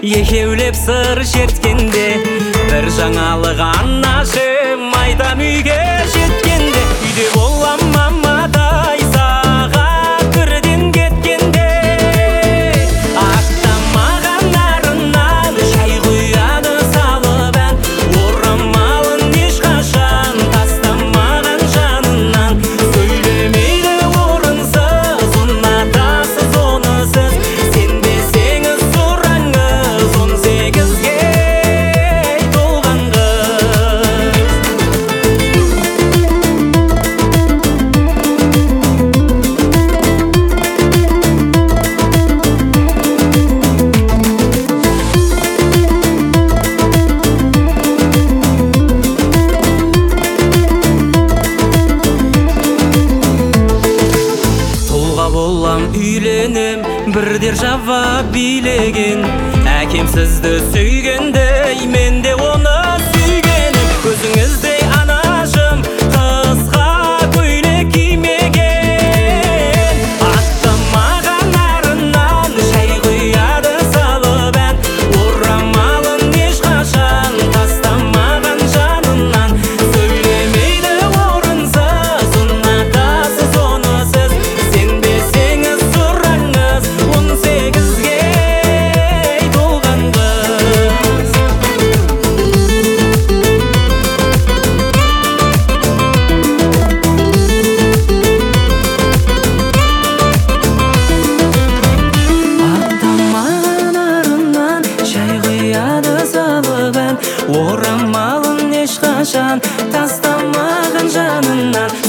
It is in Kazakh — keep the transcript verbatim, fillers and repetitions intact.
екеулеп сыр шерткенде, бір жаңалық анашым айтам үйге жеткенде. Үйде болам мамадай сағат бірден кеткенде, ақтамаған нарынан шай құяды салып ән, орамалын ешқашан тастамаған жанынан. Сөйлемейді орынсыз, ұнатасыз оны сіз, сенбесеңіз сұраңыз, он сегізге толған қыз. Тұлға болам үйленем, бірдер жауап билеген, әкем сізді сүйгендей, мен де оны сүйгенім. Өзіңіздей анашым қысқа көйлек кимеген, аттамаған арынан шай құяды салып ән, орамалын ешқашан тастамаған жанынан. Сөйлемейді орынсыз, ұнатасыз оны сіз, сенбесеңіз сұраңыз, он сегізге толған қыз. Аттамаған арынан шай құяды салып ән, орамалын ешқашан тастамаған жанынан.